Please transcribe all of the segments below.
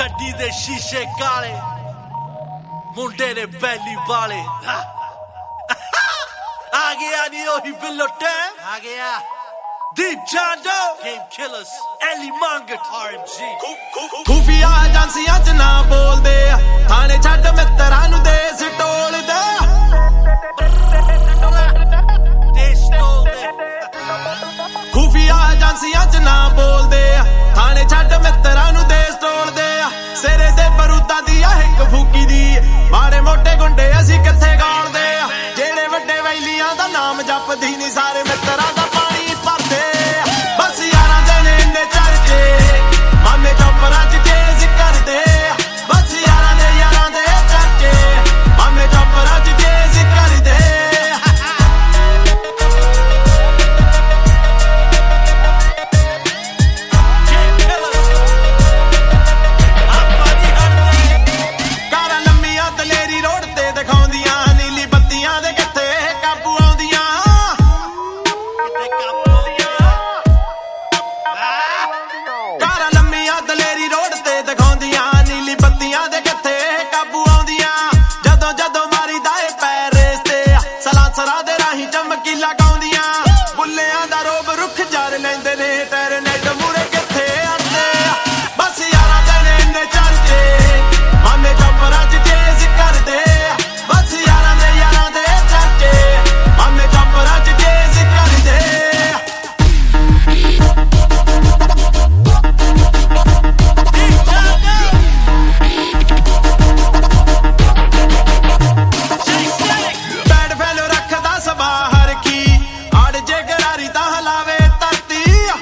ਗੱਡੀ ਦੇ ਸ਼ੀਸ਼ੇ ਕਾਲੇ ਮੁੰਡੇ ਨੇ ਬੈਲੀ ਵਾਲੇ ਆ ਗਿਆ ਨੀ ਉਹੀ ਬਿੱਲੋ ਟੈਮ ਆ ਗਿਆ Deep Jando Game Killers Ellie Mangat RMG ਖੂਫੀਆ ਏਜੰਸੀਆਂ ਚ ਨਾ ਬੋਲਦੇ ਆ ਥਾਣੇ ਛੱਡ ਮਿੱਤਰਾਂ ਨੂੰ ਦੇਸ ਟੋਲਦੇ ਖੂਫੀਆ ਏਜੰਸੀਆਂ ਚ ਨਾ ਬੋਲਦੇ ਆ ਥਾਣੇ ਛੱਡ ਮਿੱਤਰਾਂ ਨੂੰ ਦੇਸ ਟੋਲਦੇ ਆ ਸਿਰੇ ਦੇ ਬਰੂਦਾਂ ਦੀ ਆ ਇੱਕ ਫੂਕੀ ਦੀ ਮਾੜੇ ਮੋਟੇ ਗੁੰਡੇ ਅਸੀਂ ਕਿੱਥੇ ਗਾਲਦੇ ਆ ਜਿਹੜੇ ਵੱਡੇ ਵੈਲੀਆਂ ਦਾ ਨਾਮ ਜਪਦੀ ਨਹੀਂ ਸਾਰੇ ਮਿੱਤਰਾਂ ਦਾ ਪਾਣੀ ਭਰਦੇ ਬਸ ਯਾਰਾਂ ਦੇ ਨੇ ਇੰਨੇ ਚਰਚੇ ਮਾਮੇ ਚੋਪਰਾਂ ਚ ਕੇਸ ਕਰਦੇ ਬਸ ਯਾਰਾਂ ਦੇ ਚਰਚੇ ਮਾਮੇ ਚੋਪਰਾਂ ਚ ਕੇਸ ਕਰਦੇ ਕਾਰਾਂ ਲੰਮੀਆਂ ਦਲੇਰੀ ਰੋਡ ਤੇ ਦਿਖਾਉਂਦੀਆਂ ਨੀਲੀ ਬੱਤੀਆਂ ਦੇ ਕਿੱਥੇ ਕਾਬੂ ਆਉਂਦੀਆਂ ਕਾਰਾਂ ਲੰਮੀਆਂ ਦਲੇਰੀ ਰੋਡ ਤੇ ਦਿਖਾਉਂਦੀਆਂ ਨੀਲੀ ਬੱਤੀਆਂ ਦੇ ਕਿੱਥੇ ਕਾਬੂ ਆਉਂਦੀਆਂ ਜਦੋਂ ਜਦੋਂ ਮਾਰੀਦਾ ਏ ਪੈਰ ਰੇਸ ਤੇ ਸਲਾਂਸਰਾਂ ਦੇ ਰਾਹੀਂ ਚਮਕੀ ਲਗਾਉਂਦੀਆਂ ਬੁੱਲਿਆਂ ਦਾ ਰੋਬ ਰੁੱਖ ਜਰ ਲੈਂਦੇ ਨੇ ਟੈਰ ਨੈਟ ਮੂਰੇ ਕਿੱਥੇ ਆਉਂਦੇ ਬਸ ਯਾਰਾਂ ਦੇ ਨੇ ਇੰਨੇ ਚਰਚੇ ਮਾਮੇ ਚੋਪਰਾਂ ਚ ਕੇਸ ਕਰਦੇ ਬਸ ਯਾਰਾਂ ਦੇ ਚਰਚੇ ਮਾਮੇ ਚੋਪਰਾਂ ਚ ਕੇਸ ਕਰਦੇ ਬੈਡ ਫੈਲੋ ਰੱਖਦਾ ਸਬਾਹਰ ਕੀ ਅੜ ਜੇ ਗਰਾਰੀ ਤਾਂ ਹਲਾਵੇ ਧਰਤੀ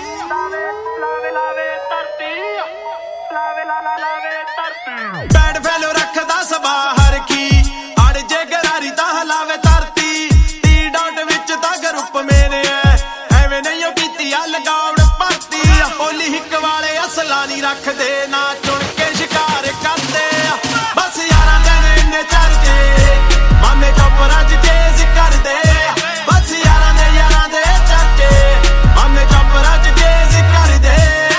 ਬੈਡ ਫੈਲੋ ਰੱਖਦਾ ਸਬਾਹਰ ਕੀ ਅੜ ਜੇ ਗਰਾਰੀ ਤਾਂ ਹਲਾਵੇ ਧਰਤੀ ਟੀ ਡਾਟ ਵਿੱਚ ਤਾਂ ਗਰੁੱਪ ਮੇਰੇ ਐਵੇਂ ਨਹੀਂ ਉਹ ਕੀਤੀ ਆ ਲਗਾਉਣ ਭਰਤੀ ਹੋਲੀ ਹਿੱਕ ਵਾਲੇ ਅਸਲਾ ਨਹੀਂ ਰੱਖਦੇ ਨਾ ਚੁਣ ਕੇ ਸ਼ਿਕਾਰ ਕਰਦੇ ਬਸ ਯਾਰਾਂ ਦੇ ਨੇ ਇੰਨੇ ਚਰਚੇ ਮਾਮੇ ਚੋਪਰਾਂ ਚ ਕੇਸ ਕਰਦੇ ਬਸ ਯਾਰਾਂ ਦੇ ਚਰਚੇ ਮਾਮੇ ਚੋਪਰਾਂ ਚ ਕੇਸ ਕਰਦੇ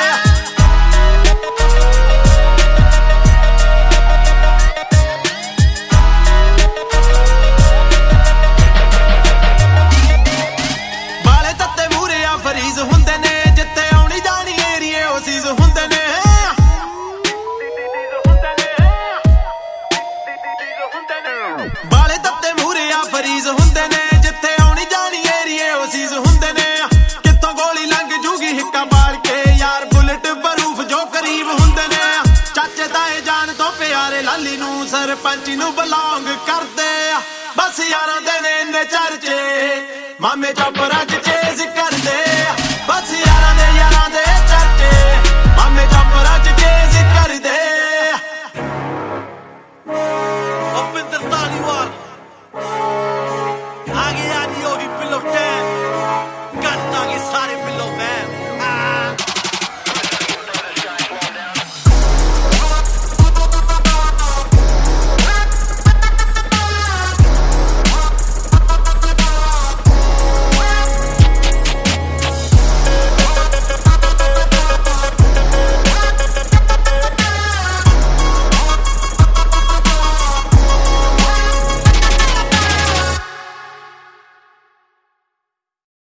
ਬਾਲੇ ਤੱਤੇ ਮੂਰੇ ਆ ਫਰੀਜ਼ ਹੁੰਦੇ ਨੇ ਜਿੱਥੇ ਆਉਣੀ ਜਾਣੀ ਏਰੀਏ ਉਹ ਸੀਜ਼ ਹੁੰਦੇ ਨੇ ਬਾਲੇ ਤੱਤੇ ਮੂਰੇ ਆ ਫਰੀਜ਼ ਹੁੰਦੇ ਨੇ ਜਿੱਥੇ ਆਉਣੀ ਜਾਣੀ ਏਰੀਏ ਉਹ ਸੀਜ਼ ਹੁੰਦੇ ਨੇ ਕਿੱਥੋਂ ਗੋਲੀ ਲੰਘ ਜੂਗੀ ਹਿੱਕਾ ਬਾਲ ਕੇ ਯਾਰ ਬੁਲਟ ਬਰੂਫ ਜੋ ਕਰੀਬ ਹੁੰਦੇ ਨੇ ਚਾਚੇ ਤਾਏ ਜਾਨ ਤੋਂ ਪਿਆਰੇ ਲਾਲੀ ਨੂੰ ਸਰਪੰਚ ਨੂੰ ਬਿਲੋਂਗ ਕਰਦੇ ਬਸ ਯਾਰਾਂ ਦੇ ਨੇ ਇੰਨੇ ਚਰਚੇ ਮਾਮੇ ਚੋਪਰਾਂ ਚ ਚੇਸ ਕਰਦੇ ਬਸ ਯਾਰਾਂ ਦੇ